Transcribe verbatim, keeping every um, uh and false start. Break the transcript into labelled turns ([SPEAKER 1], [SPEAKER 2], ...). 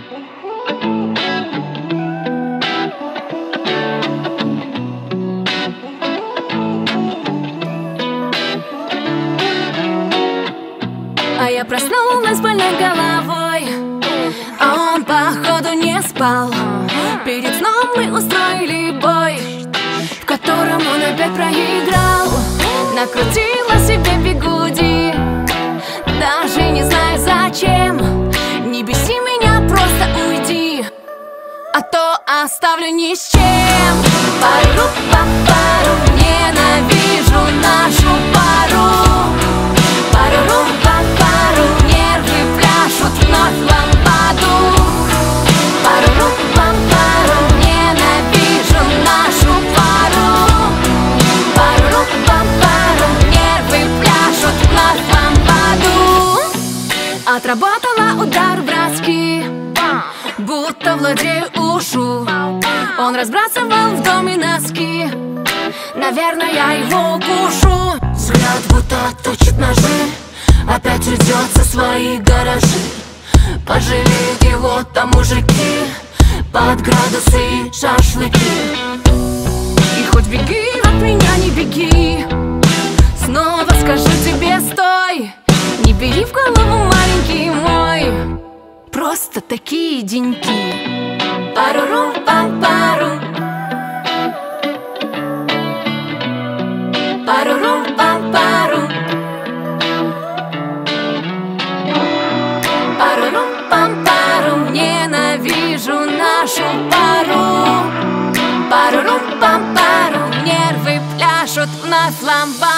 [SPEAKER 1] А я проснулась больной головой, а он, походу, не спал. Перед сном мы устроили бой, в котором он опять проиграл. Накрутила себе бигуди, даже не знаю зачем. Не беси меня, просто уйди, а то оставлю ни с чем. Пару-па-пару, ненавижу нашу пару. Пару-па-пару, нервы пляшут вновь лампаду. Пару-па-пару, ненавижу нашу пару. Пару-па-пару, нервы пляшут вновь лампаду. Отработала удар в броски, будто владею ушу. Он разбрасывал в доме носки, наверное, я его укушу. Взгляд будто точит ножи, опять уйдет со свои гаражи. Пожалеют его там мужики под градусы и шашлыки. И хоть беги от меня, не беги, снова скажу тебе стой. Не бери в голову, маленький мой, просто такие деньки. Пару-рум-пам-пару, пару-рум-пам-пару, пару-рум-пам-пару, ненавижу нашу пару. Пару-рум-пам-пару, нервы пляшут вновь лампаду.